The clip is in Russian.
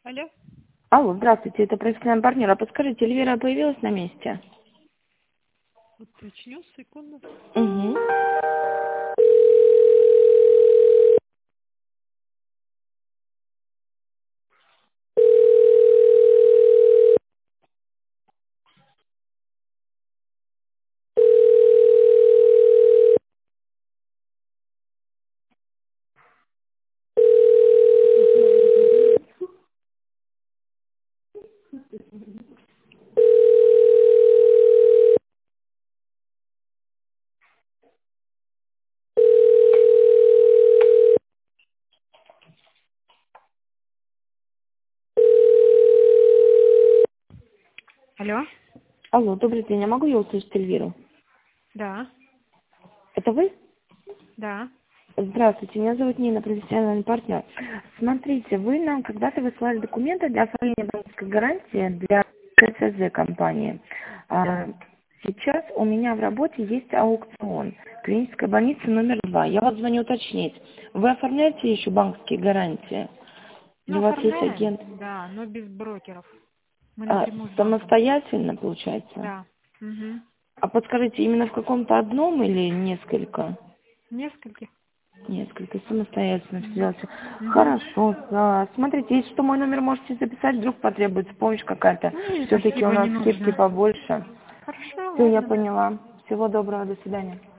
Алло, Алло, здравствуйте, это профессиональный партнер. А подскажите, Эльвира появилась на месте? уточню, секунду. Угу. Алло, Алло, добрый день, я могу я услышать Эльвиру? да, Это вы? да. Здравствуйте, меня зовут Нина, профессиональный партнер. Смотрите, вы нам когда-то высылали документы для оформления банковской гарантии для ТСЗ компании. Сейчас у меня в работе есть аукцион. Клиническая больница номер 2. Я вас звоню уточнить. Вы оформляете еще банковские гарантии? Или Ну, у вас есть оформляем, агент? да, но без брокеров. Мы напрямую с банком. Самостоятельно, получается? Да. Угу. А подскажите, именно в каком-то одном или несколько? Нескольких. Несколько, самостоятельно все Угу. делаете. Угу. Хорошо. Смотрите, если что, мой номер можете записать, вдруг потребуется помощь какая-то. Не, Все-таки у спасибо, нас не скидки нужно. побольше. Хорошо, Все, я ладно. поняла. Всего доброго, до свидания.